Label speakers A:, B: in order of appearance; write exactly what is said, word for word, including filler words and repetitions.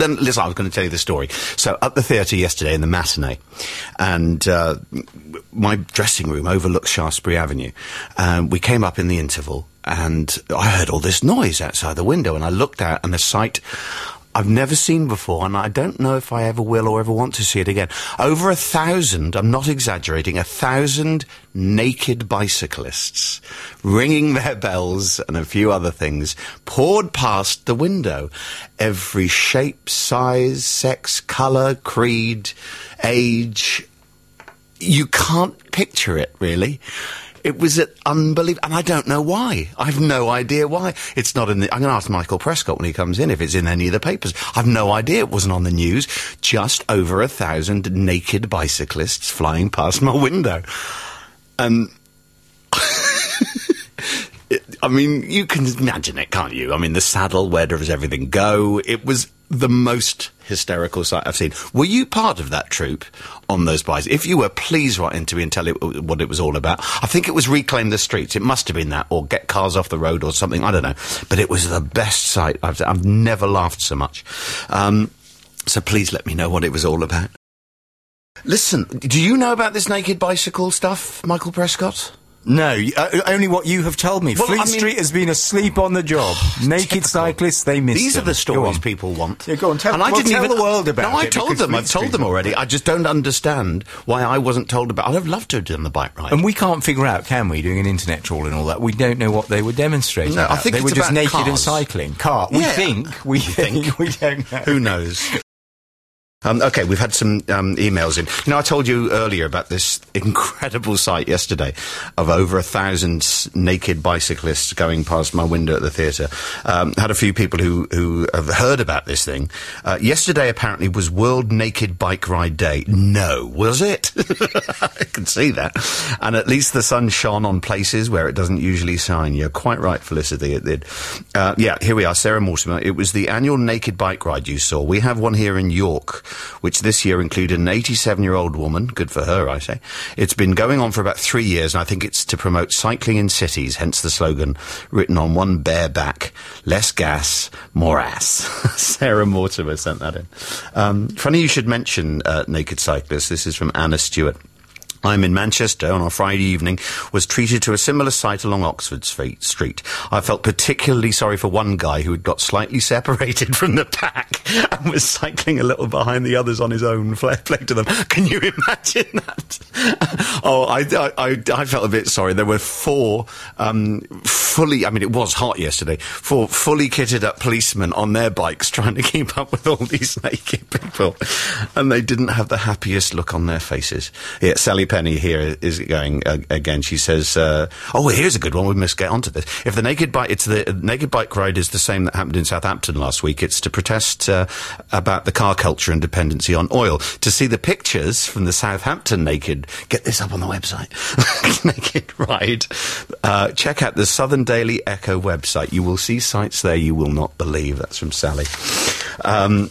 A: then, listen, I was going to tell you the story. So, at the theatre yesterday in the matinee, and uh, my dressing room overlooks Shaftesbury Avenue. Um, we came up in the interval, and I heard all this noise outside the window, and I looked out, and the sight I've never seen before, and I don't know if I ever will or ever want to see it again. Over a thousand, I'm not exaggerating, a thousand naked bicyclists, ringing their bells and a few other things, poured past the window. Every shape, size, sex, colour, creed, age. You can't picture it, really. It was unbelievable, and I don't know why. I've no idea why. It's not in the... I'm going to ask Michael Prescott when he comes in if it's in any of the papers. I've no idea. It wasn't on the news. Just over a thousand naked bicyclists flying past my window. And... it, I mean, you can imagine it, can't you? I mean, the saddle, where does everything go? It was the most hysterical sight I've seen. Were you part of that troupe on those bikes? If you were, please write into me and tell it what it was all about. I think it was Reclaim the Streets. It must have been that, or Get Cars Off the Road or something. I don't know. But it was the best sight. I've, I've never laughed so much. Um, so please let me know what it was all about. Listen, do you know about this naked bicycle stuff, Michael Prescott?
B: No, uh, only what you have told me.
A: Well,
B: Fleet
A: I mean,
B: Street has been asleep on the job. Naked
A: typical.
B: Cyclists, they missed
A: These
B: them.
A: are the stories people want.
B: Yeah, go on, tell,
A: and I
B: well,
A: didn't
B: tell
A: even,
B: the world about
A: no,
B: it.
A: I told them. I've told them already. I just don't understand why I wasn't told about. I'd have loved to have done the bike ride.
B: And we can't figure out, can we, doing an internet trawl and all that? We don't know what they were demonstrating.
A: No,
B: about.
A: I think
B: they
A: it's
B: were just
A: about
B: naked
A: cars.
B: and cycling. Car. We
A: Yeah.
B: think. We think. We don't know.
A: Who knows? Um, okay, we've had some um, emails in. You know, I told you earlier about this incredible sight yesterday of over a thousand s- naked bicyclists going past my window at the theatre. Um, had a few people who, who have heard about this thing. Uh, yesterday, apparently, was World Naked Bike Ride Day. No, was it? I can see that. And at least the sun shone on places where it doesn't usually shine. You're quite right, Felicity, it did. Uh, yeah, here we are, Sarah Mortimer. It was the annual Naked Bike Ride you saw. We have one here in York, which this year included an eighty-seven-year-old woman. Good for her, I say. It's been going on for about three years, and I think it's to promote cycling in cities, hence the slogan written on one bare back, less gas, more ass. Sarah Mortimer sent that in. Um, funny you should mention uh, naked cyclists. This is from Anna Stewart. I'm in Manchester on a Friday evening, was treated to a similar sight along Oxford Street. I felt particularly sorry for one guy who had got slightly separated from the pack and was cycling a little behind the others on his own. Fair play to them. Can you imagine that? oh, I, I, I felt a bit sorry. There were four um, fully, I mean, it was hot yesterday, four fully kitted up policemen on their bikes trying to keep up with all these naked people. And they didn't have the happiest look on their faces. Yeah, Sally Penny here is going uh, again. She says, uh, "Oh, here's a good one. We must get onto this. If the naked bike, it's the uh, naked bike ride is the same that happened in Southampton last week. It's to protest uh, about the car culture and dependency on oil. To see the pictures from the Southampton naked, get this up on the website. Naked ride. Uh, check out the Southern Daily Echo website. You will see sights there you will not believe." That's from Sally. Um,